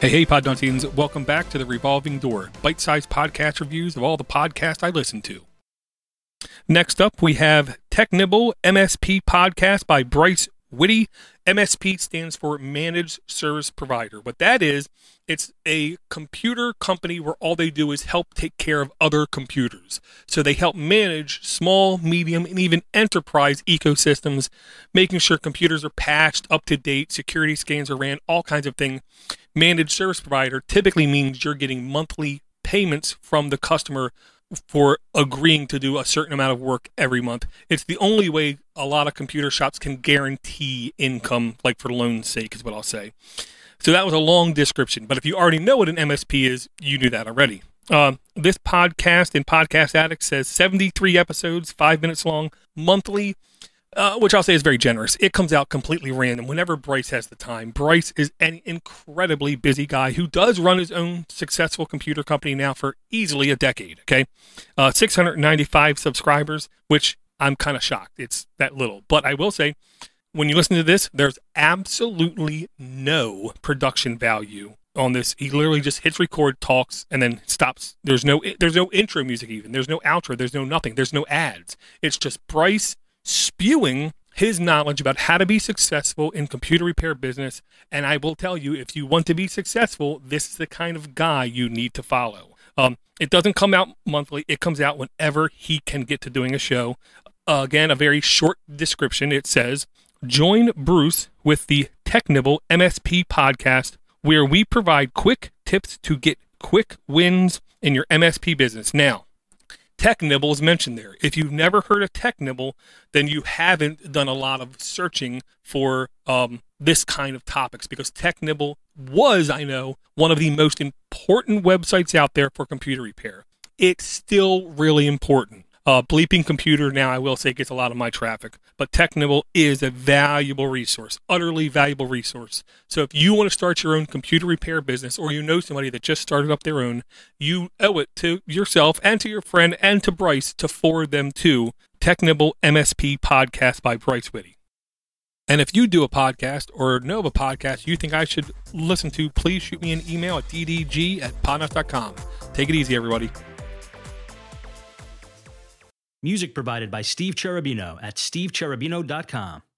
Hey, Podnuntians. Welcome back to the Revolving Door, bite-sized podcast reviews of all the podcasts I listen to. Next up, we have TechNibble MSP Podcast by Bryce Whitty. MSP stands for Managed Service Provider. What that is, it's a computer company where all they do is help take care of other computers. So they help manage small, medium, and even enterprise ecosystems, making sure computers are patched, up to date, security scans are ran, all kinds of things. Managed Service Provider typically means you're getting monthly payments from the customer for agreeing to do a certain amount of work every month. It's the only way a lot of computer shops can guarantee income, like for loan's sake, is what I'll say. So that was a long description, but if you already know what an MSP is, you knew that already. This podcast in Podcast Addict says 73 episodes, 5 minutes long, monthly, which I'll say is very generous. It comes out completely random whenever Bryce has the time. Bryce is an incredibly busy guy who does run his own successful computer company now for easily a decade, okay? 695 subscribers, which I'm kind of shocked. It's that little. But I will say, when you listen to this, there's absolutely no production value on this. He literally just hits record, talks, and then stops. There's no intro music even. There's no outro. There's no nothing. There's no ads. It's just Bryce spewing his knowledge about how to be successful in computer repair business. And I will tell you, if you want to be successful, this is the kind of guy you need to follow. It doesn't come out monthly. It comes out whenever he can get to doing a show. Again, a very short description. It says, join Bruce with the TechNibble MSP podcast, where we provide quick tips to get quick wins in your MSP business. Now, TechNibble is mentioned there. If you've never heard of TechNibble, then you haven't done a lot of searching for this kind of topics, because TechNibble was, I know, one of the most important websites out there for computer repair. It's still really important. Bleeping Computer now, I will say, gets a lot of my traffic, but TechNibble is a valuable resource, utterly valuable resource. So if you want to start your own computer repair business, or you know somebody that just started up their own, you owe it to yourself and to your friend and to Bryce to forward them to TechNibble MSP Podcast by Bryce Whitty. And if you do a podcast or know of a podcast you think I should listen to, please shoot me an email at ddg@podnuts.com. Take it easy, everybody. Music provided by Steve Cherubino at stevecherubino.com.